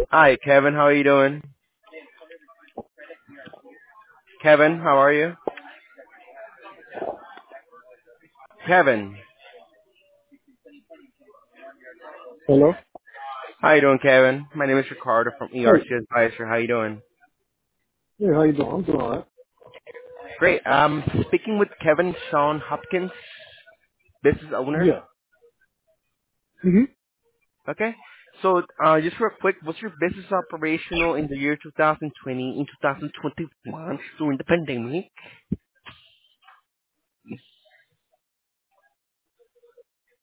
Hi, Kevin. How are you doing? Kevin, how are you? Kevin. Hello? How you doing, Kevin? My name is Ricardo from Hey. ERC Advisor. How you doing? Hey, how you doing? I'm doing all right. Great. Speaking with Kevin Sean Hopkins, business owner. Yeah. Mm-hmm. Okay. So, just real quick, was your business operational in the year 2020, in 2021 during the pandemic?